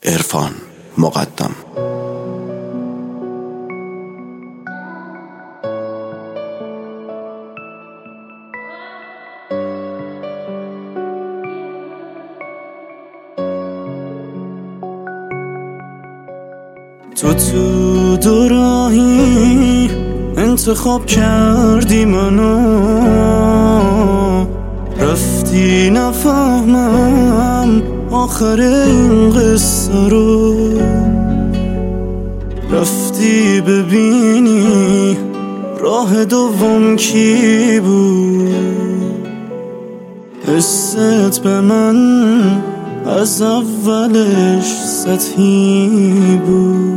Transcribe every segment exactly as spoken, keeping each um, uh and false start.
عرفان مقدم. تو تو دو راهی انتخاب کردی منو، رفتی نفهمم آخر این قصه رو، رفتی ببینی راه دوم کی بود. حست به من از اولش سطحی بود،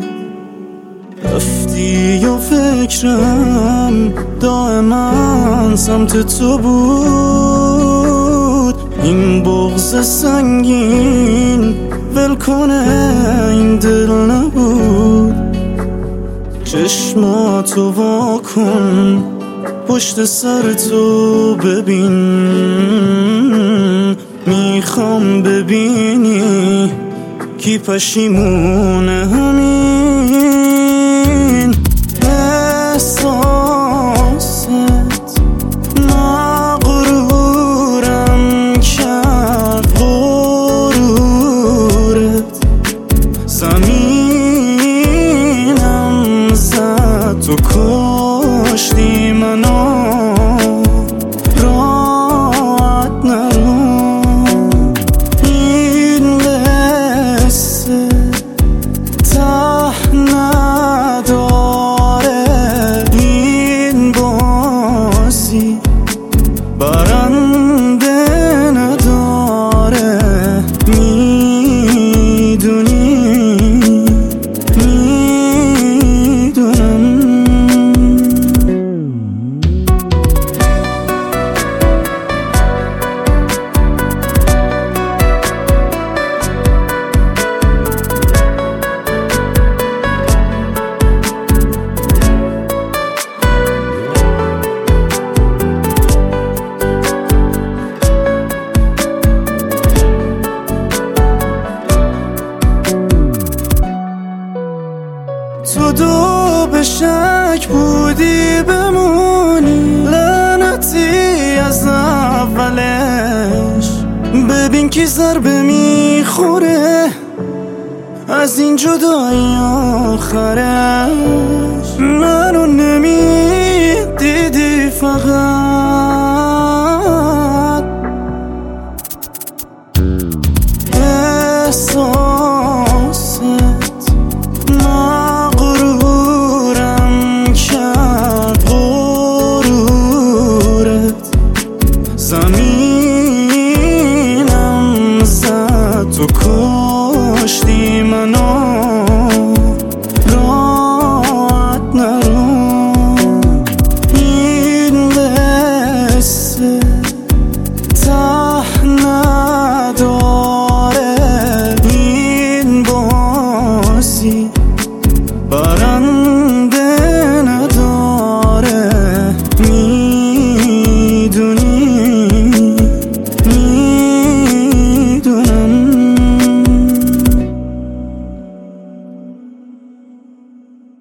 رفتی و فکرم دائما سمت تو بود. این بغض سنگین ول کنه این دل نبود. چشماتو وا کن پشت سر تو ببین، میخوام ببینی کی پشیمونه همین احساست. مغرورم کرد غرورت، زمینم زد تو کشتی منو. برنده نداره میدونی، میدونم. تو دو به شک بودی بمونی، لعنتی از اولش. ببین کی ضربه میخوره از این جدایی آخرش. منو نمیدیدی فقط احساست. زمینم زد تو